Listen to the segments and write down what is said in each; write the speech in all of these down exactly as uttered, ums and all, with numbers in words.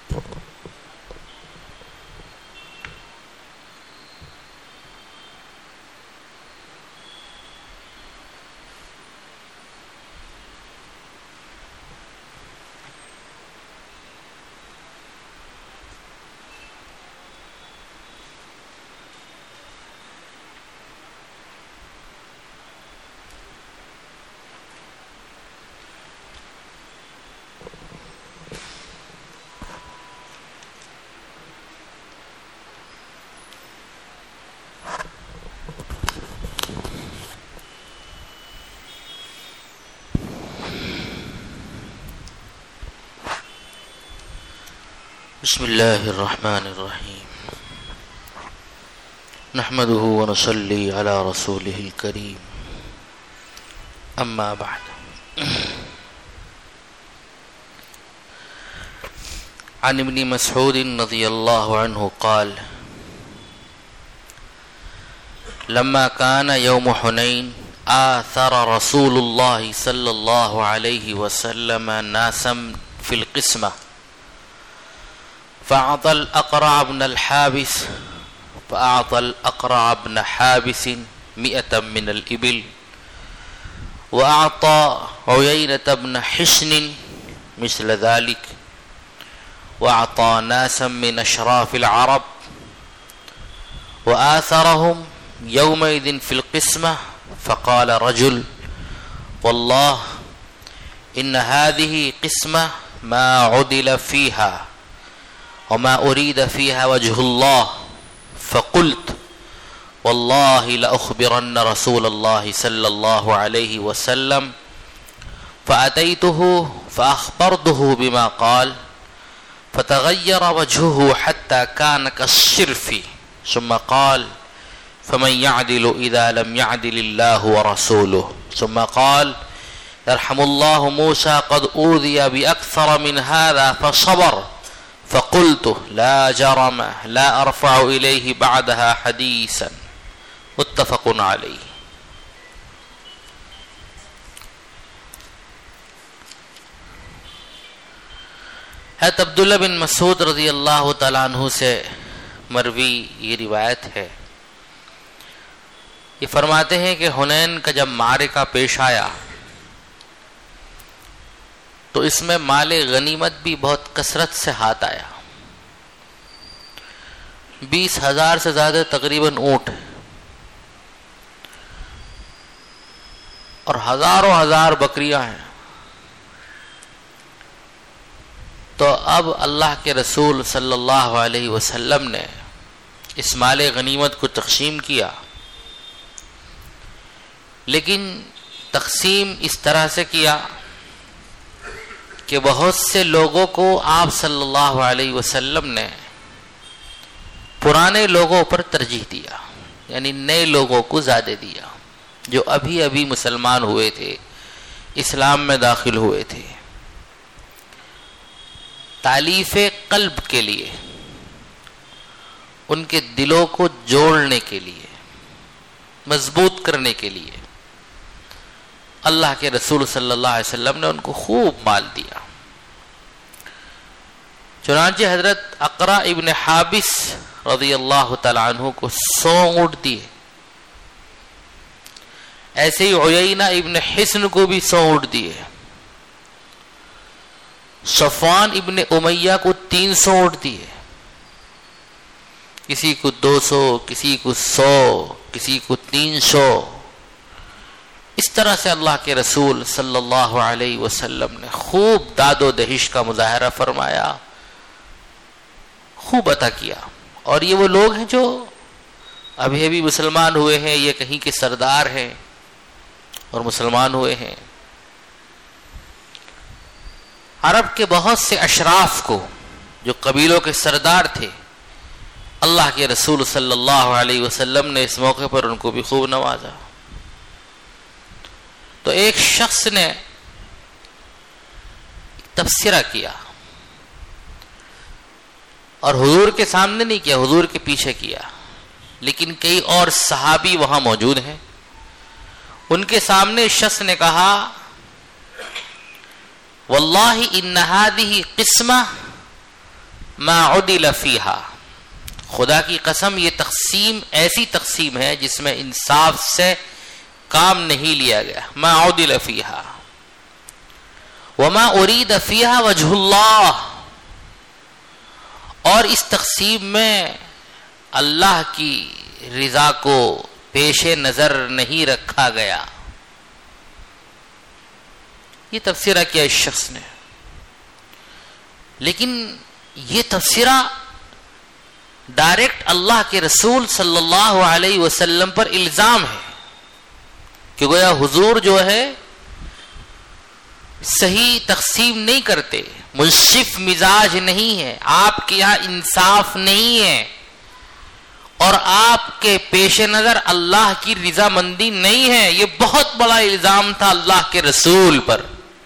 بسم اللہ الرحمن الرحیم نحمده ونصلی علی رسوله الکریم اما بعد عن ابن مسعود رضی اللہ عنہ قال لما كان يوم حنين آثر رسول الله صلى الله عليه وسلم ناسا في القسمة فأعطى الأقرع بن الحابس فأعطى الأقرع بن حابس مئة من الإبل وأعطى عيينة بن حصن مثل ذلك وأعطى ناسا من أشراف العرب وآثرهم يومئذ في القسمة فقال رجل والله إن هذه قسمة ما عدل فيها وما أريد فيها وجه الله فقلت والله لأخبرن رسول الله صلى الله عليه وسلم فأتيته فأخبرته بما قال فتغير وجهه حتى كان كالصرف ثم قال فمن يعدل إذا لم يعدل الله ورسوله ثم قال يرحم الله موسى قد أوذي بأكثر من هذا فصبر فقلت لا جرم لا أرفع إليه بعدها حديثا متفق عليه. حضرت عبداللہ بن مسعود رضی اللہ تعالیٰ عنہ سے مروی یہ روایت ہے، یہ فرماتے ہیں کہ حنین کا جب معرکہ پیش آیا تو اس میں مال غنیمت بھی بہت کثرت سے ہاتھ آیا، بیس ہزار سے زیادہ تقریباً اونٹ اور ہزاروں ہزار بکریاں ہیں. تو اب اللہ کے رسول صلی اللہ علیہ وسلم نے اس مال غنیمت کو تقسیم کیا، لیکن تقسیم اس طرح سے کیا کہ بہت سے لوگوں کو آپ صلی اللہ علیہ وسلم نے پرانے لوگوں پر ترجیح دیا، یعنی نئے لوگوں کو زیادہ دیا جو ابھی ابھی مسلمان ہوئے تھے، اسلام میں داخل ہوئے تھے، تالیف قلب کے لیے، ان کے دلوں کو جوڑنے کے لیے، مضبوط کرنے کے لیے اللہ کے رسول صلی اللہ علیہ وسلم نے ان کو خوب مال دیا. چنانچہ حضرت اقرع ابن حابس رضی اللہ تعالیٰ عنہ کو سو اونٹ دیے، ایسے ہی عیینہ ابن حصن کو بھی سو اونٹ دیے، صفوان ابن امیہ کو تین سو اونٹ دیے، کسی کو دو سو، کسی کو سو، کسی کو تین سو. اس طرح سے اللہ کے رسول صلی اللہ علیہ وسلم نے خوب داد و دہش کا مظاہرہ فرمایا، خوب عطا کیا. اور یہ وہ لوگ ہیں جو ابھی ابھی مسلمان ہوئے ہیں، یہ کہیں کے سردار ہیں اور مسلمان ہوئے ہیں. عرب کے بہت سے اشراف کو جو قبیلوں کے سردار تھے، اللہ کے رسول صلی اللہ علیہ وسلم نے اس موقع پر ان کو بھی خوب نوازا. تو ایک شخص نے تبصرہ کیا اور حضور کے سامنے نہیں کیا، حضور کے پیچھے کیا، لیکن کئی اور صحابی وہاں موجود ہیں. ان کے سامنے شخص نے کہا واللہ ان هذه قسمہ ما عدل فیہا، خدا کی قسم یہ تقسیم ایسی تقسیم ہے جس میں انصاف سے کام نہیں لیا گیا. ما عدل فیہا وما ارید فیہا وجہ اللہ، اور اس تقسیم میں اللہ کی رضا کو پیش نظر نہیں رکھا گیا. یہ تبصرہ کیا اس شخص نے، لیکن یہ تبصرہ ڈائریکٹ اللہ کے رسول صلی اللہ علیہ وسلم پر الزام ہے کہ گویا حضور جو ہے صحیح تقسیم نہیں کرتے، منصف مزاج نہیں ہے، آپ کے یہاں انصاف نہیں ہے، اور آپ کے پیش نظر اللہ کی رضامندی نہیں ہے. یہ بہت بڑا الزام تھا اللہ کے رسول پر.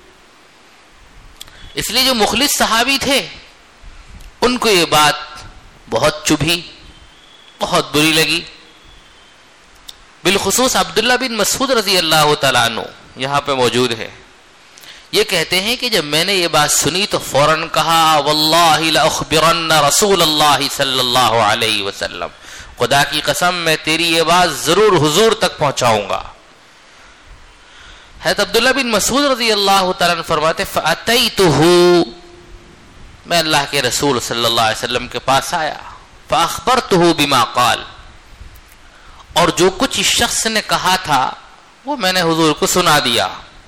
اس لیے جو مخلص صحابی تھے ان کو یہ بات بہت چبھی، بہت بری لگی. بالخصوص عبداللہ بن مسعود رضی اللہ تعالیٰ عنہ یہاں پہ موجود ہے. یہ کہتے ہیں کہ جب میں نے یہ بات سنی تو فوراً کہا واللہ لأخبرن رسول اللہ صلی اللہ علیہ وسلم، خدا کی قسم میں تیری یہ بات ضرور حضور تک پہنچاؤں گا. حضرت عبداللہ بن مسعود رضی اللہ تعالیٰ عنہ فرماتے فَأَتَيْتُهُ، میں اللہ کے رسول صلی اللہ علیہ وسلم کے پاس آیا، فَأَخْبَرْتُهُ بِمَا قَالَ، اور جو کچھ اس شخص نے کہا تھا وہ میں نے حضور کو سنا دیا.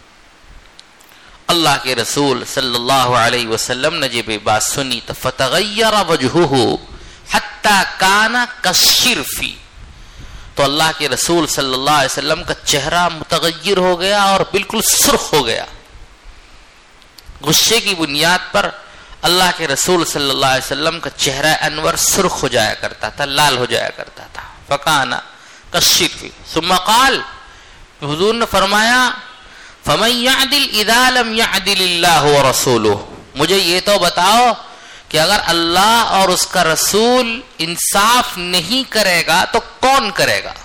اللہ کے رسول صلی اللہ علیہ وسلم نے جب یہ بات سنی تو فَتَغَيَّرَ وَجْهُهُ حتی کانا کالشرفی، تو اللہ کے رسول صلی اللہ علیہ وسلم کا چہرہ متغیر ہو گیا اور بالکل سرخ ہو گیا. غصے کی بنیاد پر اللہ کے رسول صلی اللہ علیہ وسلم کا چہرہ انور سرخ ہو جایا کرتا تھا، لال ہو جایا کرتا تھا. فکانا کالشرفی ثم قال، حضور نے فرمایا فمن يعدل اذا لم يعدل اللہ ورسولہ، مجھے یہ تو بتاؤ کہ اگر اللہ اور اس کا رسول انصاف نہیں کرے گا تو کون کرے گا؟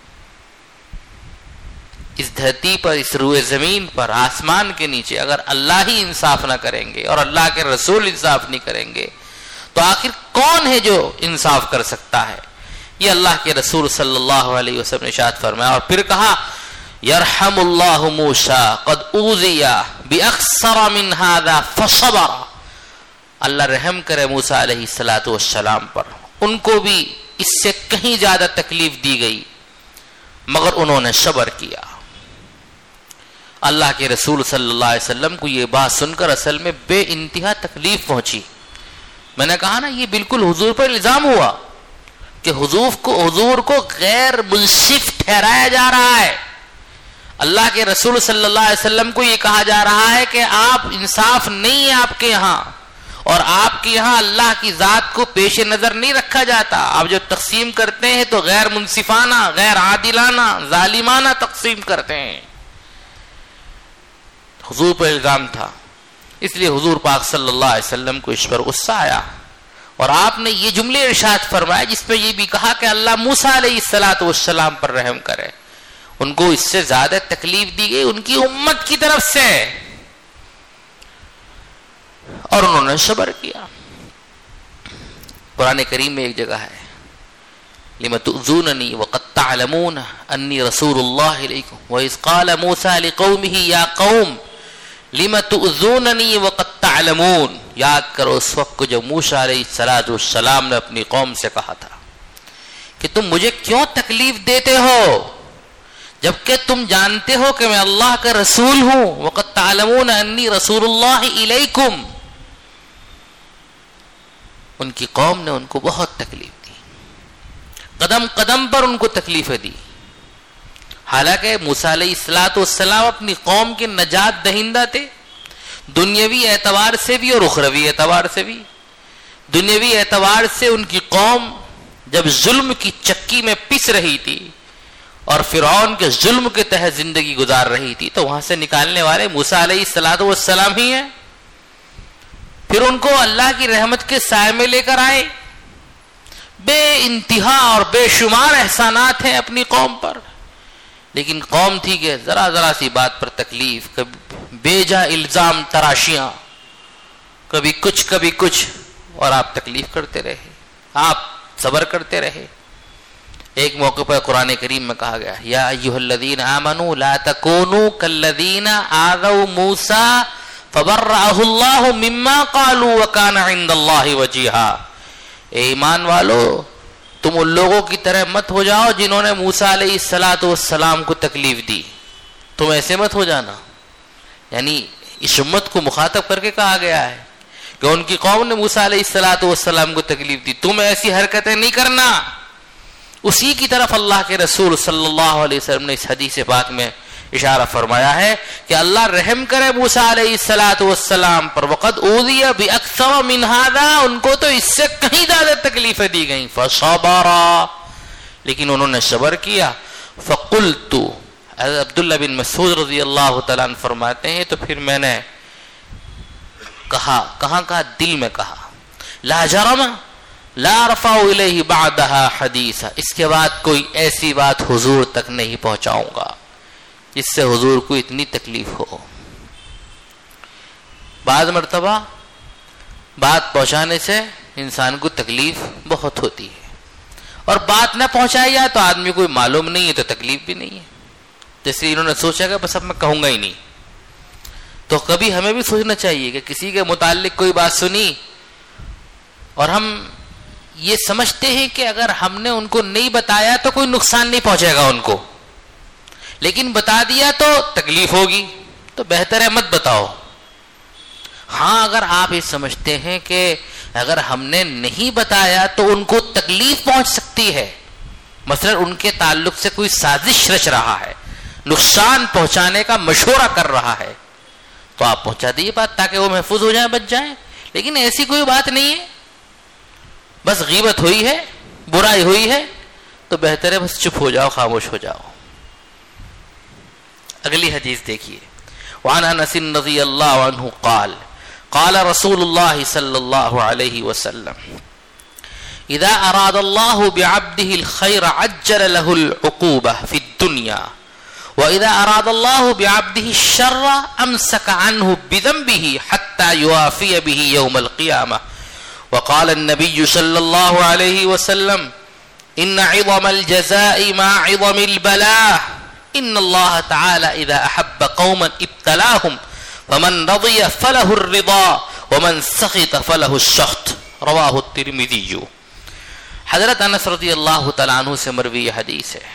اس دھرتی پر، اس روئے زمین پر، آسمان کے نیچے اگر اللہ ہی انصاف نہ کریں گے اور اللہ کے رسول انصاف نہیں کریں گے تو آخر کون ہے جو انصاف کر سکتا ہے؟ یہ اللہ کے رسول صلی اللہ علیہ وسلم نے ارشاد فرمایا. اور پھر کہا یرحم اللہ موسیٰ قد اوذی باکثر من ھذا فصبر، اللہ رحم کرے موسیٰ علیہ الصلوۃ والسلام پر، ان کو بھی اس سے کہیں زیادہ تکلیف دی گئی مگر انہوں نے صبر کیا. اللہ کے رسول صلی اللہ علیہ وسلم کو یہ بات سن کر اصل میں بے انتہا تکلیف پہنچی. میں نے کہا نا یہ بالکل حضور پر الزام ہوا کہ حضور کو حضور کو غیر منصف ٹھہرایا جا رہا ہے. اللہ کے رسول صلی اللہ علیہ وسلم کو یہ کہا جا رہا ہے کہ آپ انصاف نہیں ہے آپ کے یہاں، اور آپ کے یہاں اللہ کی ذات کو پیش نظر نہیں رکھا جاتا. آپ جو تقسیم کرتے ہیں تو غیر منصفانہ، غیر عادلانہ، ظالمانہ تقسیم کرتے ہیں. حضور پر الزام تھا، اس لیے حضور پاک صلی اللہ علیہ وسلم کو اس پر غصہ آیا اور آپ نے یہ جملے ارشاد فرمائے جس میں یہ بھی کہا کہ اللہ موسیٰ علیہ الصلوۃ والسلام پر رحم کرے. ان کو اس سے زیادہ تکلیف دی گئی ان کی امت کی طرف سے اور انہوں نے صبر کیا. قرآن کریم میں ایک جگہ ہے لِمَ تُؤْذُونَنِي وَقَدْ تَعْلَمُونَ أَنِّي رَسُولُ اللَّهِ إِلَيْكُمْ وَإِذْ قَالَ مُوسَىٰ لِقَوْمِهِ يَا قَوْمِ لِمَ تُؤْذُونَنِي وَقَدْ تَعْلَمُونَ. یاد کرو اس وقت کو جب موسیٰ علیہ الصلوۃ والسلام نے اپنی قوم سے کہا تھا کہ تم مجھے کیوں تکلیف دیتے ہو جبکہ تم جانتے ہو کہ میں اللہ کا رسول ہوں. وَقَدْ تَعْلَمُونَ أَنِّي رَسُولُ اللَّهِ إِلَيْكُمْ. ان کی قوم نے ان کو بہت تکلیف دی، قدم قدم پر ان کو تکلیفیں دی. حالانکہ موسیٰ علیہ الصلوۃ والسلام اپنی قوم کے نجات دہندہ تھے، دنیاوی اعتبار سے بھی اور اخروی اعتبار سے بھی. دنیاوی اعتبار سے ان کی قوم جب ظلم کی چکی میں پس رہی تھی اور فرعون کے ظلم کے تحت زندگی گزار رہی تھی تو وہاں سے نکالنے والے موسیٰ علیہ الصلوۃ والسلام ہی ہیں. پھر ان کو اللہ کی رحمت کے سائے میں لے کر آئے. بے انتہا اور بے شمار احسانات ہیں اپنی قوم پر، لیکن قوم تھی کہ ذرا ذرا سی بات پر تکلیف، کبھی بے جا الزام تراشیاں، کبھی کچھ کبھی کچھ، اور آپ تکلیف کرتے رہے, آپ صبر کرتے رہے. ایک موقع پر قرآن کریم میں کہا گیا یا ایھا الذین آمنوا لا تکونوا کالذین آذوا موسیٰ فبرأہ اللہ مما قالوا وکان عند اللہ وجیہا. اے ایمان والو, تم ان لوگوں کی طرح مت ہو جاؤ جنہوں نے موسیٰ علیہ الصلاۃ والسلام کو تکلیف دی. تم ایسے مت ہو جانا. یعنی اس امت کو مخاطب کر کے کہا گیا ہے کہ ان کی قوم نے موسیٰ علیہ الصلاۃ والسلام کو تکلیف دی, تم ایسی حرکتیں نہیں کرنا. اسی کی طرف اللہ کے رسول صلی اللہ علیہ وسلم نے اس حدیث پاک میں اشارہ فرمایا ہے کہ اللہ رحم کرے موسیٰ علیہ الصلاۃ والسلام پر. وقد اوذی باکثر من ھذا, ان کو تو اس سے کہیں زیادہ تکلیفیں دی گئیں. فصبرا, لیکن انہوں نے صبر کیا. فقلت, عبداللہ بن مسعود رضی اللہ تعالیٰ عنہ فرماتے ہیں تو پھر میں نے کہا, کہاں کہا, دل میں کہا, لا جرم لا رفع الیہ بعدها حدیثا, اس کے بعد کوئی ایسی بات حضور تک نہیں پہنچاؤں گا جس سے حضور کو اتنی تکلیف ہو. بعض مرتبہ بات پہنچانے سے انسان کو تکلیف بہت ہوتی ہے, اور بات نہ پہنچائی جائے تو آدمی کوئی معلوم نہیں ہے تو تکلیف بھی نہیں ہے. جیسے انہوں نے سوچا کہ بس اب میں کہوں گا ہی نہیں. تو کبھی ہمیں بھی سوچنا چاہیے کہ کسی کے متعلق کوئی بات سنی اور ہم یہ سمجھتے ہیں کہ اگر ہم نے ان کو نہیں بتایا تو کوئی نقصان نہیں پہنچے گا ان کو, لیکن بتا دیا تو تکلیف ہوگی, تو بہتر ہے مت بتاؤ. ہاں اگر آپ یہ سمجھتے ہیں کہ اگر ہم نے نہیں بتایا تو ان کو تکلیف پہنچ سکتی ہے, مثلا ان کے تعلق سے کوئی سازش رچ رہا ہے, نقصان پہنچانے کا مشورہ کر رہا ہے, تو آپ پہنچا دیجیے بات تاکہ وہ محفوظ ہو جائیں, بچ جائیں. لیکن ایسی کوئی بات نہیں ہے, بس غیبت ہوئی ہے, برائی ہوئی ہے, تو بہتر ہے بس چپ ہو جاؤ, خاموش ہو جاؤ. اگلی حدیث دیکھیے. وعن انس رضی اللہ عنہ قال قال رسول اللہ صلی اللہ علیہ وسلم اذا اراد اللہ بعبده الخیر عجل له العقوبة في الدنيا وإذا أراد الله بعبده الشر أمسك عنه بذنبه حتى يوافي به يوم القيامة. وقال النبي صلى الله عليه وسلم إن عظم الجزاء مع عظم البلاء إن الله تعالى إذا أحب قوما ابتلاهم فمن رضي فله الرضا ومن سخط فله السخط. رواه الترمذي. حضرت انس رضی اللہ تعالیٰ عنہ سے مروی حدیث ہے.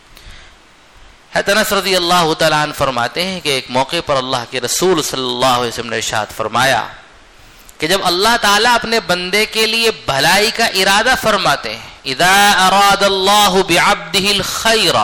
حضرت انس رضی اللہ تعالیٰ عنہ فرماتے ہیں کہ ایک موقع پر اللہ کے رسول صلی اللہ علیہ وسلم نے ارشاد فرمایا کہ جب اللہ تعالیٰ اپنے بندے کے لیے بھلائی کا ارادہ فرماتے ہیں, اذا اراد اللہ بعبده الخیر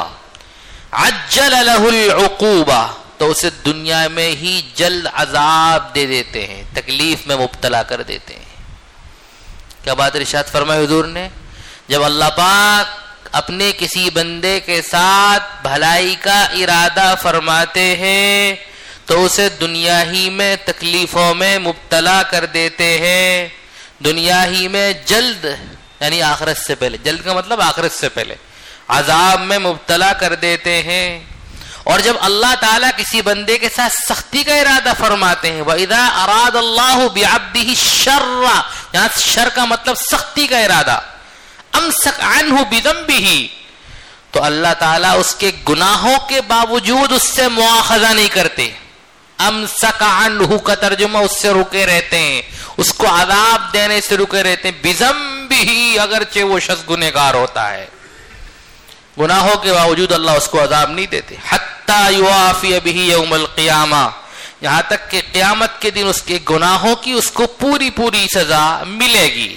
عجل له العقوبہ, تو اسے دنیا میں ہی جلد عذاب دے دیتے ہیں, تکلیف میں مبتلا کر دیتے ہیں. کیا بات ارشاد فرمائی حضور نے, جب اللہ پاک اپنے کسی بندے کے ساتھ بھلائی کا ارادہ فرماتے ہیں تو اسے دنیا ہی میں تکلیفوں میں مبتلا کر دیتے ہیں, دنیا ہی میں جلد, یعنی آخرت سے پہلے, جلد کا مطلب آخرت سے پہلے, عذاب میں مبتلا کر دیتے ہیں. اور جب اللہ تعالیٰ کسی بندے کے ساتھ سختی کا ارادہ فرماتے ہیں, وَإِذَا أَرَادَ اللَّهُ بِعَبْدِهِ الشَّرَّ, یہاں شر کا مطلب سختی کا ارادہ, امسک عنہ بذنبہ, تو اللہ تعالیٰ اس کے گناہوں کے باوجود اس سے مواخذہ نہیں کرتے. امسک عنہ کا ترجمہ اس سے رکے رہتے ہیں, اس کو عذاب دینے سے رکے رہتے ہیں. بذنبہ, اگرچہ وہ شخص گنہگار ہوتا ہے, گناہوں کے باوجود اللہ اس کو عذاب نہیں دیتے. حتی یوافی بہ یوم القیامہ, یہاں تک کہ قیامت کے دن اس کے گناہوں کی اس کو پوری پوری سزا ملے گی.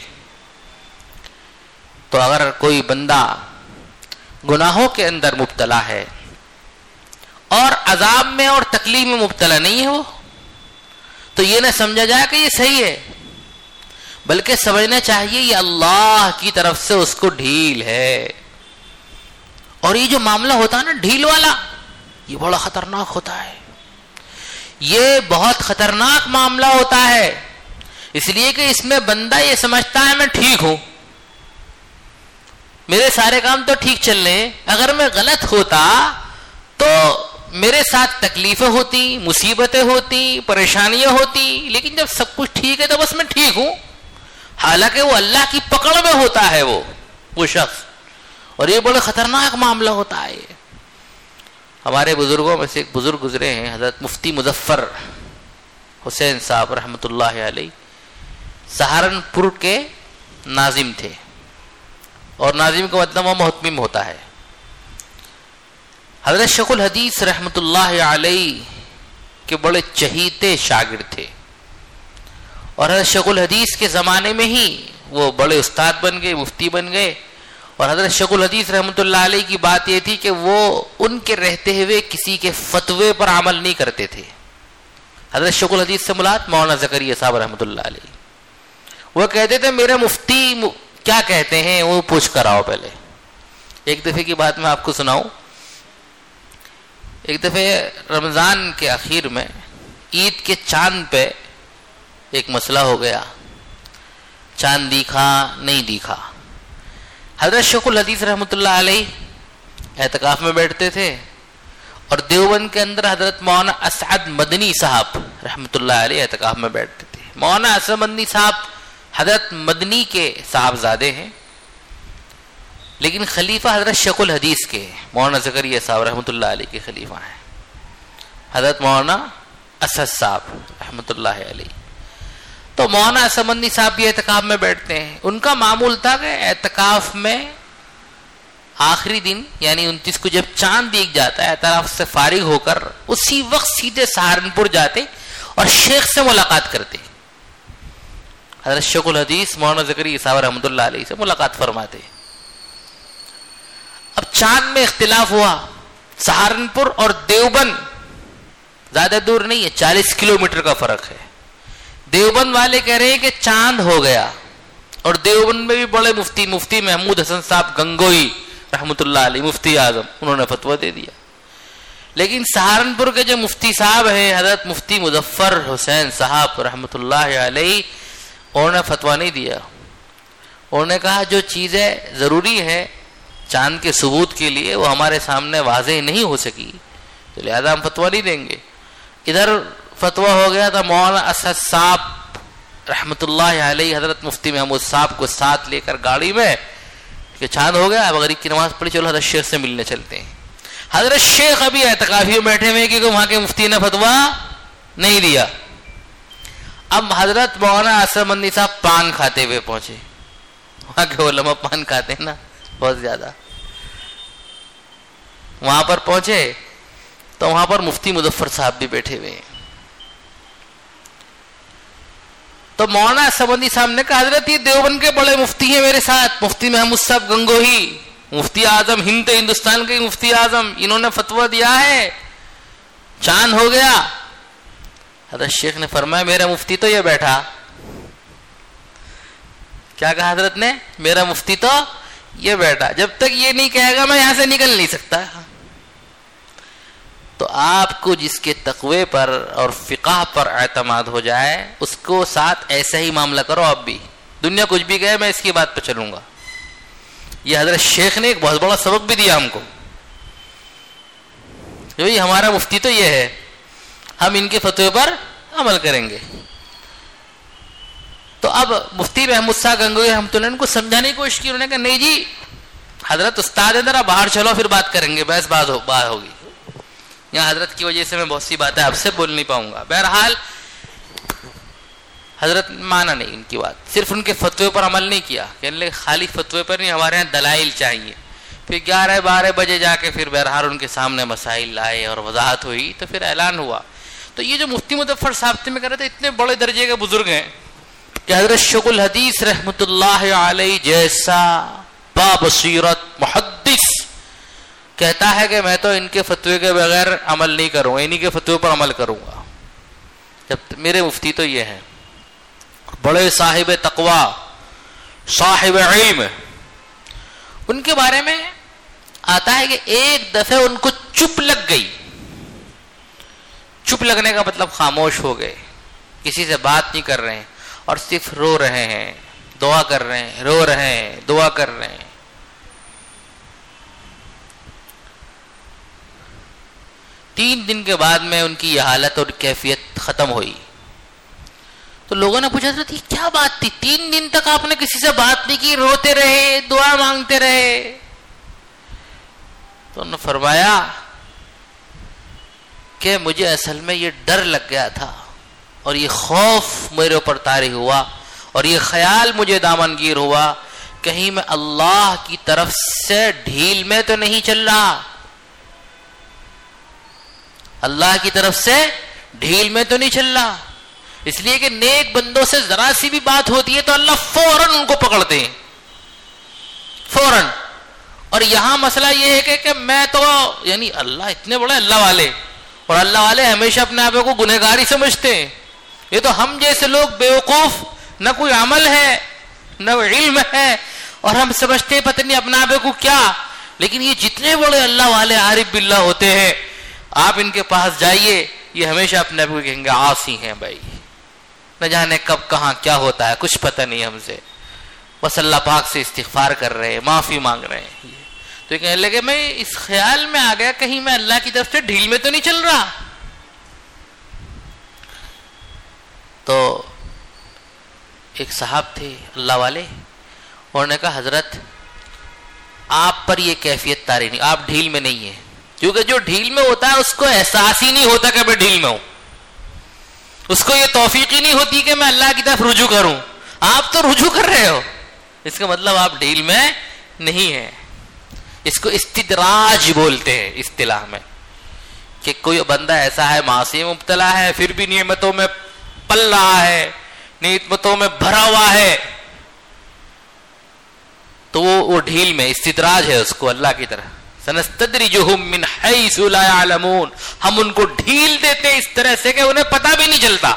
تو اگر کوئی بندہ گناہوں کے اندر مبتلا ہے اور عذاب میں اور تکلیف میں مبتلا نہیں ہے وہ, تو یہ نہ سمجھا جائے کہ یہ صحیح ہے, بلکہ سمجھنا چاہیے یہ اللہ کی طرف سے اس کو ڈھیل ہے. اور یہ جو معاملہ ہوتا ہے نا ڈھیل والا, یہ بڑا خطرناک ہوتا ہے. یہ بہت خطرناک معاملہ ہوتا ہے, اس لیے کہ اس میں بندہ یہ سمجھتا ہے میں ٹھیک ہوں, میرے سارے کام تو ٹھیک چل رہے ہیں, اگر میں غلط ہوتا تو میرے ساتھ تکلیفیں ہوتی, مصیبتیں ہوتی, پریشانیاں ہوتی, لیکن جب سب کچھ ٹھیک ہے تو بس میں ٹھیک ہوں, حالانکہ وہ اللہ کی پکڑ میں ہوتا ہے وہ وہ شخص, اور یہ بڑا خطرناک معاملہ ہوتا ہے. ہمارے بزرگوں میں سے ایک بزرگ گزرے ہیں, حضرت مفتی مظفر حسین صاحب رحمۃ اللہ علیہ, سہارنپور کے ناظم تھے, اور ناظم کا مطلب وہ محتمم ہوتا ہے. حضرت شیخ الحدیث رحمۃ اللہ علیہ کے بڑے چہیتے شاگرد تھے, اور حضرت شیخ الحدیث کے زمانے میں ہی وہ بڑے استاد بن گئے, مفتی بن گئے. اور حضرت شیخ الحدیث رحمۃ اللہ علیہ کی بات یہ تھی کہ وہ ان کے رہتے ہوئے کسی کے فتوے پر عمل نہیں کرتے تھے. حضرت شیخ الحدیث سے مراد مولانا زکریا صاحب رحمۃ اللہ علیہ, وہ کہتے تھے میرے مفتی کیا کہتے ہیں وہ پوچھ کر آؤ پہلے. ایک دفعے کی بات میں آپ کو سناؤں. ایک دفعہ رمضان کے اخیر میں عید کے چاند پہ ایک مسئلہ ہو گیا, چاند دیکھا نہیں دیکھا. حضرت شیخ الحدیث رحمۃ اللہ علیہ اعتکاف میں بیٹھتے تھے, اور دیوبند کے اندر حضرت مولانا اسعد مدنی صاحب رحمۃ اللہ علیہ اعتکاف میں بیٹھتے تھے. مولانا اسعد مدنی صاحب حضرت مدنی کے صاحبزادے ہیں, لیکن خلیفہ حضرت شیخ الحدیث کے مولانا زکریا صاحب رحمۃ اللہ علیہ کے خلیفہ ہیں حضرت مولانا اسد صاحب رحمۃ اللہ علیہ. تو مولانا اسد مدنی صاحب بھی اعتکاف میں بیٹھتے ہیں. ان کا معمول تھا کہ اعتکاف میں آخری دن یعنی انتیس کو جب چاند دیکھ جاتا ہے اعتکاف سے فارغ ہو کر اسی وقت سیدھے سہارنپور جاتے اور شیخ سے ملاقات کرتے. حضرت شیخ الحدیث مولانا زکریا صاحب رحمۃ اللہ علیہ سے ملاقات فرماتے. اب چاند میں اختلاف ہوا, سہارنپور اور دیوبند زیادہ دور نہیں ہے, چالیس کلومیٹر کا فرق ہے. دیوبند والے کہہ رہے ہیں کہ چاند ہو گیا, اور دیوبند میں بھی بڑے مفتی مفتی محمود حسن صاحب گنگوئی رحمۃ اللہ علیہ مفتی اعظم انہوں نے فتویٰ دے دیا. لیکن سہارنپور کے جو مفتی صاحب ہیں حضرت مفتی مظفر حسین صاحب رحمۃ اللہ علیہ, انہوں نے فتویٰ نہیں دیا. انہوں نے کہا جو چیزیں ضروری ہے چاند کے ثبوت کے لیے وہ ہمارے سامنے واضح نہیں ہو سکی, تو لہذا ہم فتویٰ نہیں دیں گے. ادھر فتویٰ ہو گیا تھا مولانا اسد صاحب رحمۃ اللہ علیہ حضرت مفتی محمود صاحب کو ساتھ لے کر گاڑی میں کہ چاند ہو گیا, مغرب کی نماز پڑھی, چلو حضرت شیخ سے ملنے چلتے ہیں. حضرت شیخ ابھی اعتکافی میں بیٹھے ہوئے کیونکہ وہاں کے مفتی نے فتویٰ نہیں دیا. اب حضرت مولانا اسد مدنی صاحب پان کھاتے ہوئے پہنچے. وہاں کے علماء پان کھاتے ہیں نا بہت زیادہ. وہاں پر پہنچے تو وہاں پر مفتی مظفر صاحب بھی بیٹھے ہوئے ہیں. تو مولانا اسد مدنی صاحب نے کہا حضرت یہ دیوبند کے بڑے مفتی ہیں میرے ساتھ, مفتی محمود صاحب گنگوہی, مفتی اعظم ہند ہندوستان کے مفتی اعظم, انہوں نے فتویٰ دیا ہے چاند ہو گیا. حضرت شیخ نے فرمایا میرا مفتی تو یہ بیٹھا. کیا کہا حضرت نے؟ میرا مفتی تو یہ بیٹھا, جب تک یہ نہیں کہے گا میں یہاں سے نکل نہیں سکتا. تو آپ کو جس کے تقوی پر اور فقہ پر اعتماد ہو جائے اس کو ساتھ ایسا ہی معاملہ کرو. آپ بھی دنیا کچھ بھی کہے میں اس کی بات پہ چلوں گا. یہ حضرت شیخ نے ایک بہت بڑا سبق بھی دیا ہم کو, یہ ہمارا مفتی تو یہ ہے, ہم ان کے فتوے پر عمل کریں گے. تو اب مفتی محمود صاحب گنگوئی رحمۃ اللہ نے ان کو سمجھانے کی کوشش کی. انہوں نے کہا نہیں جی حضرت استاد ہے, ذرا باہر چلو پھر بات کریں گے, بحث بات ہو بات ہوگی. یہاں حضرت کی وجہ سے میں بہت سی باتیں آپ سے بول نہیں پاؤں گا. بہرحال حضرت مانا نہیں ان کی بات, صرف ان کے فتوے پر عمل نہیں کیا. کہنے لگے خالی فتوے پر نہیں, ہمارے یہاں دلائل چاہیے. پھر گیارہ بارہ بجے جا کے پھر بہرحال ان کے سامنے مسائل لائے اور وضاحت ہوئی, تو پھر اعلان ہوا. تو یہ جو مفتی مظفر صاحب تھے میں کہہ رہا تھا اتنے بڑے درجے کے بزرگ ہیں کہ حضرت شیخ الحدیث رحمۃ اللہ علیہ جیسا بابصیرت محدث کہتا ہے کہ میں تو ان کے فتوے کے بغیر عمل نہیں کروں گا, انہی کے فتوے پر عمل کروں گا. جب میرے مفتی تو یہ ہیں بڑے صاحب تقوی صاحب علم. ان کے بارے میں آتا ہے کہ ایک دفعہ ان کو چپ لگ گئی. چپ لگنے کا مطلب خاموش ہو گئے, کسی سے بات نہیں کر رہے ہیں اور صرف رو رہے ہیں, دعا کر رہے ہیں, رو رہے ہیں, دعا کر رہے ہیں. تین دن کے بعد میں ان کی یہ حالت اور کیفیت ختم ہوئی. تو لوگوں نے پوچھا تھا یہ کیا بات تھی, تین دن تک آپ نے کسی سے بات نہیں کی, روتے رہے, دعا مانگتے رہے. تو انہوں نے فرمایا کہ مجھے اصل میں یہ ڈر لگ گیا تھا اور یہ خوف میرے اوپر طاری ہوا اور یہ خیال مجھے دامنگیر ہوا, کہیں میں اللہ کی طرف سے ڈھیل میں تو نہیں چل رہا, اللہ کی طرف سے ڈھیل میں تو نہیں چل رہا. اس لیے کہ نیک بندوں سے ذرا سی بھی بات ہوتی ہے تو اللہ فوراً ان کو پکڑتے ہیں, فوراً. اور یہاں مسئلہ یہ ہے کہ, کہ میں تو یعنی اللہ اتنے بڑے اللہ والے, اور اللہ والے ہمیشہ اپنے آپ کو گنہگاری سمجھتے ہیں. یہ تو ہم جیسے لوگ بیوقوف, نہ کوئی عمل ہے نہ علم ہے, اور ہم سمجھتے ہیں پتہ نہیں اپنے آپ کو کیا. لیکن یہ جتنے بڑے اللہ والے عارف باللہ ہوتے ہیں, آپ ان کے پاس جائیے, یہ ہمیشہ اپنے آپ کو کہیں گے عاصی ہیں بھائی, نہ جانے کب کہاں کیا ہوتا ہے کچھ پتہ نہیں ہم سے, بس اللہ پاک سے استغفار کر رہے ہیں, معافی مانگ رہے ہیں. تو یہ کہنے لگے میں اس خیال میں آ گیا کہیں میں اللہ کی طرف سے ڈھیل میں تو نہیں چل رہا. تو ایک صاحب تھے اللہ والے, انہوں نے کہا حضرت آپ پر یہ کیفیت طاری نہیں, آپ ڈھیل میں نہیں ہیں, کیونکہ جو ڈھیل میں ہوتا ہے اس کو احساس ہی نہیں ہوتا کہ میں ڈھیل میں ہوں, اس کو یہ توفیق ہی نہیں ہوتی کہ میں اللہ کی طرف رجوع کروں. آپ تو رجوع کر رہے ہو, اس کا مطلب آپ ڈھیل میں نہیں ہیں. اس کو استدراج بولتے ہیں اصطلاح میں, کہ کوئی بندہ ایسا ہے معاصی میں مبتلا ہے پھر بھی نعمتوں میں پل رہا ہے, نعمتوں میں بھرا ہوا ہے, تو وہ وہ ڈھیل میں استدراج ہے اس کو اللہ کی طرح. سنستدرجہم من حیث لا یعلمون, ہم ان کو ڈھیل دیتے اس طرح سے کہ انہیں پتہ بھی نہیں چلتا.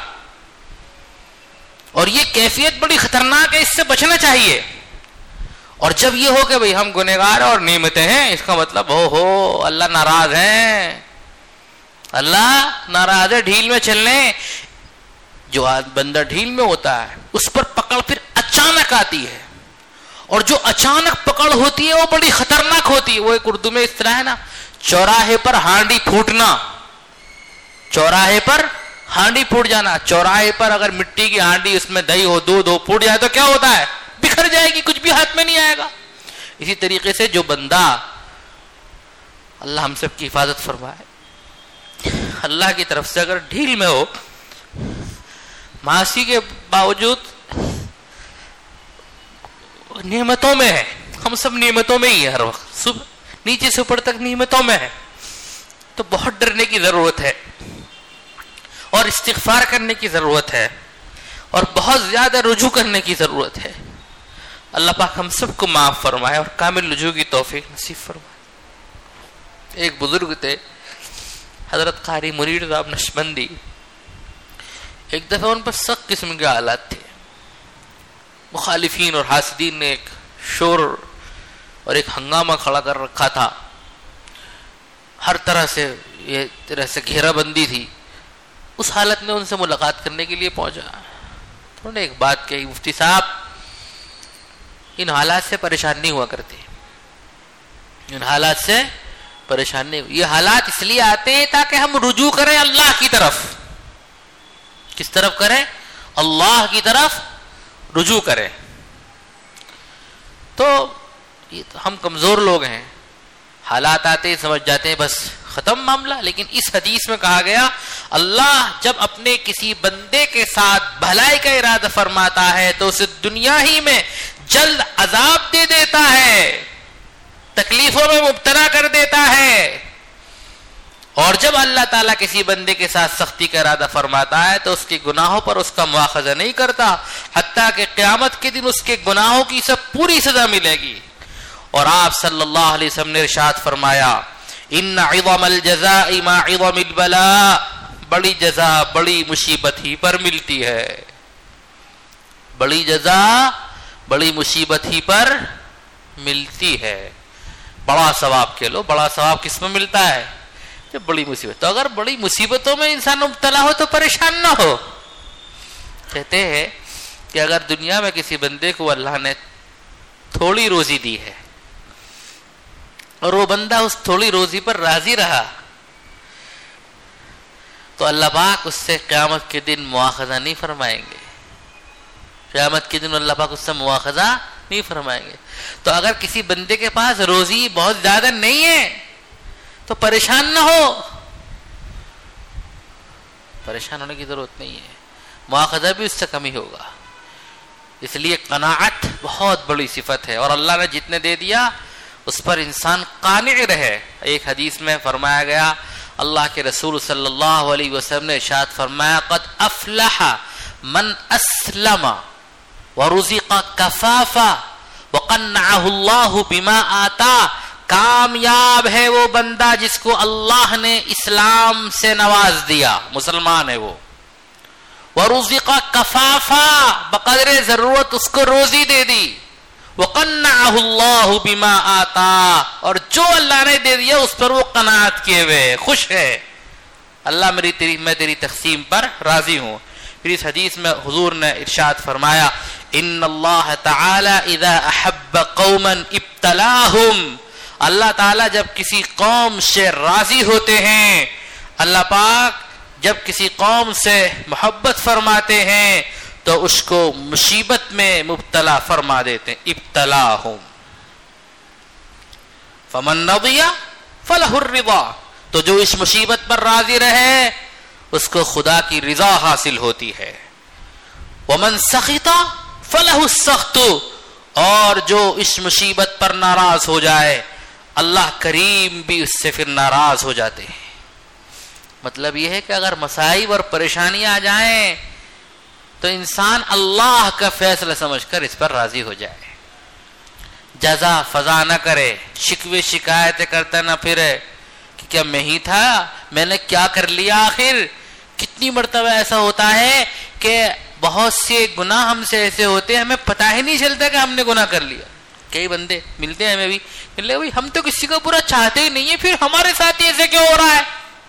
اور یہ کیفیت بڑی خطرناک ہے, اس سے بچنا چاہیے. اور جب یہ ہو کہ بھئی ہم گنہگار اور نعمتیں ہیں, اس کا مطلب ہو ہو اللہ ناراض ہیں, اللہ ناراض ہے, ڈھیل میں چلنے. جو بندہ ڈھیل میں ہوتا ہے اس پر پکڑ پھر اچانک آتی ہے, اور جو اچانک پکڑ ہوتی ہے وہ بڑی خطرناک ہوتی ہے. وہ ایک اردو میں اس طرح ہے نا, چوراہے پر ہانڈی پھوٹنا, چوراہے پر ہانڈی پھوٹ جانا. چوراہے پر اگر مٹی کی ہانڈی, اس میں دہی ہو, دودھ ہو, پھوٹ جائے تو کیا ہوتا ہے, بکھر جائے گی, کچھ بھی ہاتھ میں نہیں آئے گا. اسی طریقے سے جو بندہ, اللہ ہم سب کی حفاظت فرمائے, اللہ کی طرف سے اگر ڈھیل میں ہو, معاصی کے باوجود نعمتوں میں ہے, ہم سب نعمتوں میں ہی ہیں ہر وقت, صبح نیچے سے اوپر تک نعمتوں میں ہے, تو بہت ڈرنے کی ضرورت ہے اور استغفار کرنے کی ضرورت ہے اور بہت زیادہ رجوع کرنے کی ضرورت ہے. اللہ پاک ہم سب کو معاف فرمائے اور کامل رجوع کی توفیق نصیب فرمائے. ایک بزرگ تھے حضرت قاری منیر صاحب نشبندی, ایک دفعہ ان پر سخت قسم کے حالات تھے. مخالفین اور حاسدین نے ایک شور اور ایک ہنگامہ کھڑا کر رکھا تھا, ہر طرح سے یہ طرح سے گھیرا بندی تھی. اس حالت میں ان سے ملاقات کرنے کے لیے پہنچا. انہوں نے ایک بات کہی, مفتی صاحب ان حالات سے پریشان نہیں ہوا کرتے, ان حالات سے پریشان نہیں. یہ حالات اس لیے آتے ہیں تاکہ ہم رجوع کریں اللہ کی طرف. کس طرف کریں, اللہ کی طرف رجوع کریں. تو یہ تو ہم کمزور لوگ ہیں, حالات آتے ہیں سمجھ جاتے ہیں بس ختم معاملہ. لیکن اس حدیث میں کہا گیا اللہ جب اپنے کسی بندے کے ساتھ بھلائی کا ارادہ فرماتا ہے تو اسے دنیا ہی میں جلد عذاب دے دیتا ہے, تکلیفوں میں مبتلا کر دیتا ہے. اور جب اللہ تعالیٰ کسی بندے کے ساتھ سختی کا ارادہ فرماتا ہے تو اس کے گناہوں پر اس کا مواخذہ نہیں کرتا, حتیٰ کہ قیامت کے دن اس کے گناہوں کی سب پوری سزا ملے گی. اور آپ صلی اللہ علیہ وسلم نے ارشاد فرمایا ان عظم الجزاء ما عظم البلاء, بڑی جزا بڑی مصیبت ہی پر ملتی ہے, بڑی جزا بڑی مصیبت ہی پر ملتی ہے. بڑا ثواب کے لو, بڑا ثواب کس میں ملتا ہے, جب بڑی مصیبت. تو اگر بڑی مصیبتوں میں انسان مبتلا ہو تو پریشان نہ ہو. کہتے ہیں کہ اگر دنیا میں کسی بندے کو اللہ نے تھوڑی روزی دی ہے اور وہ بندہ اس تھوڑی روزی پر راضی رہا تو اللہ پاک اس سے قیامت کے دن مواخذہ نہیں فرمائیں گے. قیامت کے دن اللہ پاک اس سے مواخذہ نہیں فرمائیں گے. تو اگر کسی بندے کے پاس روزی بہت زیادہ نہیں ہے تو پریشان نہ ہو, پریشان ہونے کی ضرورت نہیں ہے, مواخذہ بھی اس سے کم ہی ہوگا. اس لیے قناعت بہت بڑی صفت ہے, اور اللہ نے جتنے دے دیا اس پر انسان قانع رہے. ایک حدیث میں فرمایا گیا, اللہ کے رسول صلی اللہ علیہ وسلم نے ارشاد فرمایا, قد افلح من اسلم ورزق کفافا وقنعه اللہ بما آتا. کامیاب ہے وہ بندہ جس کو اللہ نے اسلام سے نواز دیا, مسلمان ہے وہ, ورزق کفافا, بقدر ضرورت اس کو روزی دے دی, وقنعه اللہ بما آتا, اور جو اللہ نے دے دیا اس پر وہ قناعت کیے ہوئے خوش ہے, اللہ میری تیری میں تیری تقسیم پر راضی ہوں. پھر اس حدیث میں حضور نے ارشاد فرمایا, ان اللہ تعالی اذا احب قوما ابتلاہم, اللہ تعالی جب کسی قوم سے راضی ہوتے ہیں, اللہ پاک جب کسی قوم سے محبت فرماتے ہیں تو اس کو مصیبت میں مبتلا فرما دیتے ہیں. ابتلاہم فمن رضی فلہ الرضا, تو جو اس مصیبت پر راضی رہے اس کو خدا کی رضا حاصل ہوتی ہے. ومن سخط فلہ السخط, اور جو اس مصیبت پر ناراض ہو جائے اللہ کریم بھی اس سے پھر ناراض ہو جاتے ہیں. مطلب یہ ہے کہ اگر مصائب اور پریشانیاں آ جائیں تو انسان اللہ کا فیصلہ سمجھ کر اس پر راضی ہو جائے, جزا فضا نہ کرے, شکوے شکایتیں کرتا نہ پھرے کہ کیا میں ہی تھا, میں نے کیا کر لیا آخر. کتنی مرتبہ ایسا ہوتا ہے کہ بہت سے گناہ ہم سے ایسے ہوتے ہیں ہمیں پتہ ہی نہیں چلتا کہ ہم نے گناہ کر لیا. کئی بندے ملتے ہیں ہمیں بھی, ملے بھائی ہم تو کسی کو برا چاہتے ہی نہیں ہے, پھر ہمارے ساتھ ایسے کیوں ہو رہا ہے.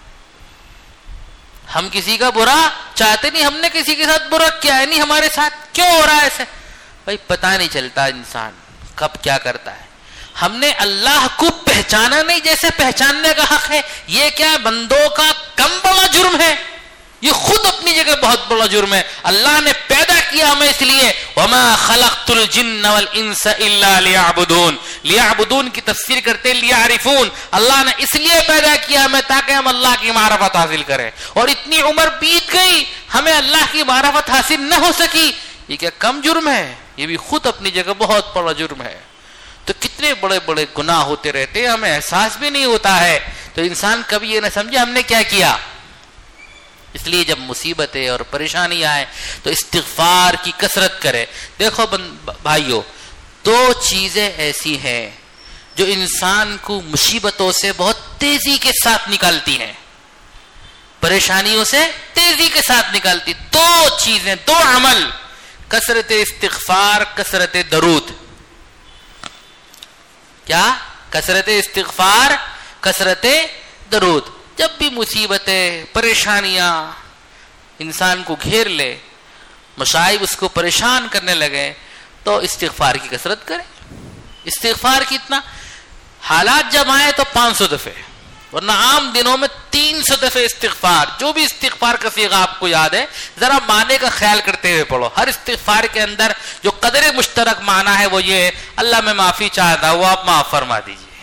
ہم کسی کا برا چاہتے نہیں, ہم نے کسی کے ساتھ برا کیا ہے نہیں, ہمارے ساتھ کیوں ہو رہا ہے ایسے. بھائی پتہ نہیں چلتا انسان کب کیا کرتا ہے. ہم نے اللہ کو پہچانا نہیں جیسے پہچاننے کا حق ہے. یہ کیا بندوں کا کم بڑا جرم ہے, یہ خود اپنی جگہ بہت بڑا جرم ہے. اللہ نے پیدا کیا ہمیں اس لیے, وما خلقت الجن والانس الا لیعبدون, لیعبدون کی تفسیر کرتے لیعرفون, اللہ نے اس لیے پیدا کیا ہمیں تاکہ ہم اللہ کی معرفت حاصل کریں. اور اتنی عمر بیت گئی ہمیں اللہ کی معرفت حاصل نہ ہو سکی, یہ کیا کم جرم ہے؟ یہ بھی خود اپنی جگہ بہت بڑا جرم ہے. تو کتنے بڑے بڑے گناہ ہوتے رہتے ہیں, ہمیں احساس بھی نہیں ہوتا ہے. تو انسان کبھی یہ نہ سمجھے ہم نے کیا کیا. اس لیے جب مصیبتیں اور پریشانی آئے تو استغفار کی کثرت کرے. دیکھو بھائیو, دو چیزیں ایسی ہیں جو انسان کو مصیبتوں سے بہت تیزی کے ساتھ نکالتی ہیں, پریشانیوں سے تیزی کے ساتھ نکالتی. دو چیزیں, دو عمل, کثرت استغفار, کثرت درود. کیا؟ کثرت استغفار, کثرت درود. جب بھی مصیبتیں پریشانیاں انسان کو گھیر لے, مصائب اس کو پریشان کرنے لگے, تو استغفار کی کثرت کرے. استغفار کتنا؟ حالات جب آئے تو پانچ سو دفعے, ورنہ عام دنوں میں تین سو دفعے استغفار. جو بھی استغفار کا صیغہ آپ کو یاد ہے ذرا معنی کا خیال کرتے ہوئے پڑھو. ہر استغفار کے اندر جو قدر مشترک معنی ہے وہ یہ ہے, اللہ میں معافی چاہتا ہوں آپ معاف فرما دیجیے.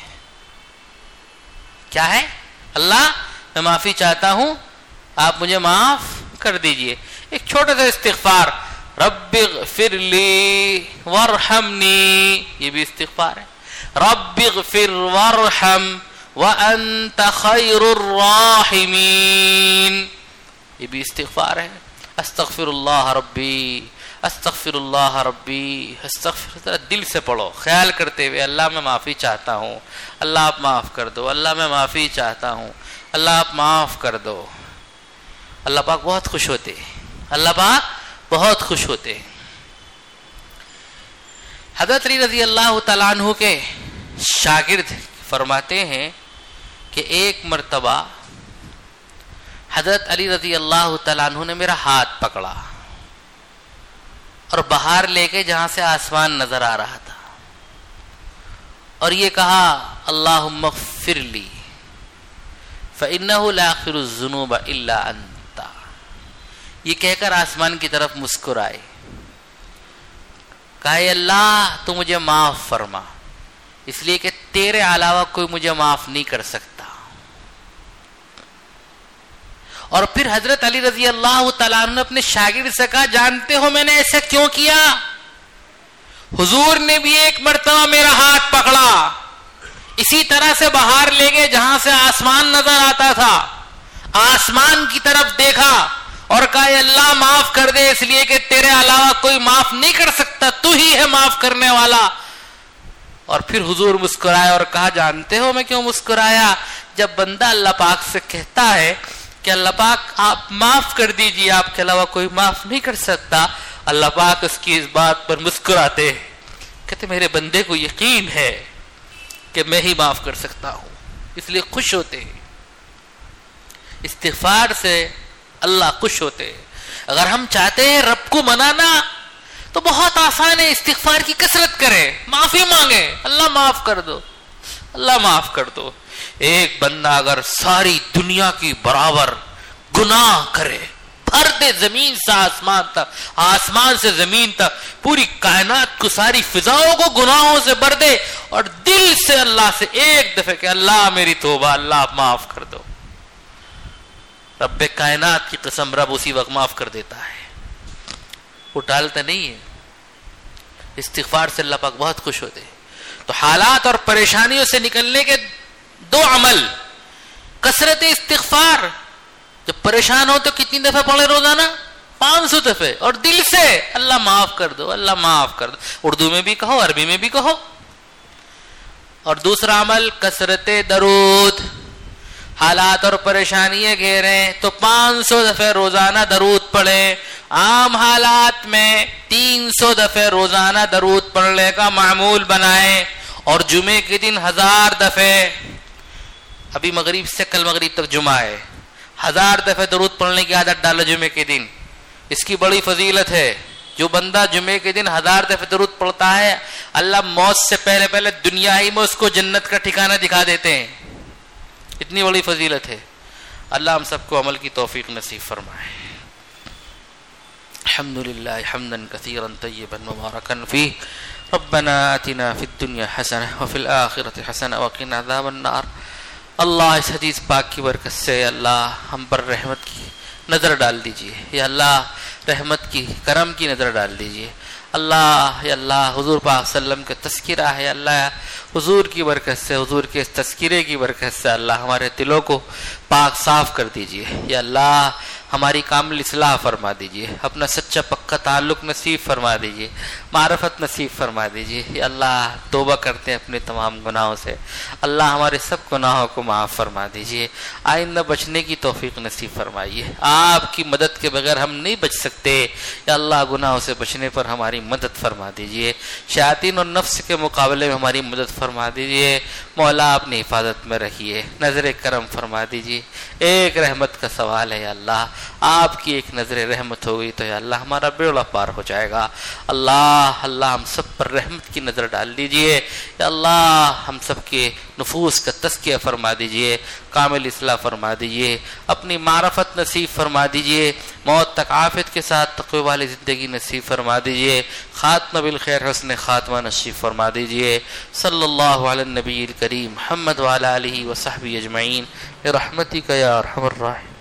کیا ہے؟ اللہ میں معافی چاہتا ہوں آپ مجھے معاف کر دیجئے. ایک چھوٹا سا استغفار, رب اغفر لی وارحمنی, یہ بھی استغفار ہے. رب اغفر وارحم وانت خیر الراحمین, یہ بھی استغفار ہے. استغفر اللہ ربی, استغفر اللہ ربی, استغفر. دل سے پڑھو خیال کرتے ہوئے, اللہ میں معافی چاہتا ہوں, اللہ آپ معاف کر دو, اللہ میں معافی چاہتا ہوں, اللہ آپ معاف کر دو. اللہ پاک بہت خوش ہوتے, اللہ پاک بہت خوش ہوتے. حضرت علی رضی اللہ تعالیٰ عنہ کے شاگرد فرماتے ہیں کہ ایک مرتبہ حضرت علی رضی اللہ تعالیٰ عنہ نے میرا ہاتھ پکڑا اور باہر لے کے جہاں سے آسمان نظر آ رہا تھا, اور یہ کہا اللہم اغفر لی فإنہ لا یغفر الذنوب الا انت. یہ کہہ کر آسمان کی طرف مسکرائے کہا اے اللہ تو مجھے معاف فرما، اس لیے کہ تیرے علاوہ کوئی مجھے معاف نہیں کر سکتا۔ اور پھر حضرت علی رضی اللہ تعالیٰ عنہ نے اپنے شاگرد سے کہا جانتے ہو میں نے ایسا کیوں کیا؟ حضور نے بھی ایک مرتبہ میرا ہاتھ پکڑا، اسی طرح سے باہر لے گئے جہاں سے آسمان نظر آتا تھا، آسمان کی طرف دیکھا اور کہا اے اللہ معاف کر دے، اس لیے کہ تیرے علاوہ کوئی معاف نہیں کر سکتا، تو ہی ہے معاف کرنے والا۔ اور پھر حضور مسکرائے اور کہا جانتے ہو میں کیوں مسکرایا؟ جب بندہ اللہ پاک سے کہتا ہے کہ اللہ پاک آپ معاف کر دیجئے، آپ کے علاوہ کوئی معاف نہیں کر سکتا، اللہ پاک اس کی اس بات پر مسکراتے، کہتے میرے بندے کو یقین ہے کہ میں ہی معاف کر سکتا ہوں، اس لیے خوش ہوتے ہیں۔ استغفار سے اللہ خوش ہوتے ہیں۔ اگر ہم چاہتے ہیں رب کو منانا تو بہت آسان ہے، استغفار کی کثرت کریں، معافی مانگے، اللہ معاف کر دو، اللہ معاف کر دو۔ ایک بندہ اگر ساری دنیا کی برابر گناہ کرے، بھر دے زمین سے آسمان تک، آسمان سے زمین تک، پوری کائنات کو، ساری فضاؤں کو گناہوں سے بھر دے اور دل سے اللہ سے ایک دفعہ کہ اللہ میری توبہ، اللہ معاف کر دو، رب کائنات کی قسم رب اسی وقت معاف کر دیتا ہے، وہ ٹالتا نہیں ہے۔ استغفار سے اللہ پاک بہت خوش ہوتے ہیں۔ تو حالات اور پریشانیوں سے نکلنے کے دو عمل، کثرت استغفار، جب پریشان ہو تو کتنی دفعہ پڑھے روزانہ؟ پانچ سو دفعہ، اور دل سے اللہ معاف کر دو، اللہ معاف کر دو، اردو میں بھی کہو، عربی میں بھی کہو۔ اور دوسرا عمل کثرت درود، حالات اور پریشانیاں گھیریں تو پانچ سو دفعہ روزانہ درود پڑھیں، عام حالات میں تین سو دفعہ روزانہ درود پڑھنے کا معمول بنائیں، اور جمعے کے دن ہزار دفعہ، ابھی مغرب سے کل مغرب تک جمعہ ہے، ہزار دفعہ درود پڑھنے کی عادت ڈالو جمعے کے دن، اس کی بڑی فضیلت ہے۔ جو بندہ جمعے کے دن ہزار دفعہ درود پڑھتا ہے، اللہ موت سے پہلے پہلے دنیا ہی میں اس کو جنت کا ٹھکانہ دکھا دیتے ہیں، اتنی بڑی فضیلت ہے۔ اللہ ہم سب کو عمل کی توفیق نصیب فرمائے۔ الحمدللہ حمدا کثیرا طیبا مبارکا فیہ، ربنا آتنا فی الدنیا حسنہ وفی الآخرۃ حسنہ وقنا عذاب النار۔ اللہ اس حدیث پاک کی برکت سے اللہ ہم پر رحمت کی نظر ڈال دیجئے، یا اللہ رحمت کی کرم کی نظر ڈال دیجئے۔ اللہ یا اللہ حضور پاک صلی اللہ علیہ وسلم کے تذکرہ ہے، اللہ حضور کی برکت سے، حضور کے اس تذکرے کی برکت سے اللہ ہمارے دلوں کو پاک صاف کر دیجئے، یا اللہ ہماری کامل اصلاح فرما دیجئے، اپنا سچا پکا تعلق نصیب فرما دیجئے، معرفت نصیب فرما دیجئے۔ یا اللہ توبہ کرتے ہیں اپنے تمام گناہوں سے، اللہ ہمارے سب گناہوں کو معاف فرما دیجئے، آئندہ بچنے کی توفیق نصیب فرمائیے۔ آپ کی مدد کے بغیر ہم نہیں بچ سکتے، یا اللہ گناہوں سے بچنے پر ہماری مدد فرما دیجئے، شیاطین اور نفس کے مقابلے میں ہماری مدد فرما دیجئے۔ مولا اپنی حفاظت میں رکھیے، نظر کرم فرما دیجئے۔ ایک رحمت کا سوال ہے یا اللہ، آپ کی ایک نظر رحمت ہو گئی تو یا اللہ ہمارا بیڑا پار ہو جائے گا۔ اللہ اللہ ہم سب پر رحمت کی نظر ڈال دیجئے، یا اللہ ہم سب کے نفوس کا تزکیہ فرما دیجئے، کامل اصلاح فرما دیجئے، اپنی معرفت نصیب فرما دیجئے، موت تک عافیت کے ساتھ تقوی والی زندگی نصیب فرما دیجئے، خاتمہ بالخیر حسن خاتمہ نصیب فرما دیجئے۔ صلی اللہ علی النبی الکریم محمد وعلی آلہ وصحبہ اجمعین برحمتک یا ارحم الراحمین۔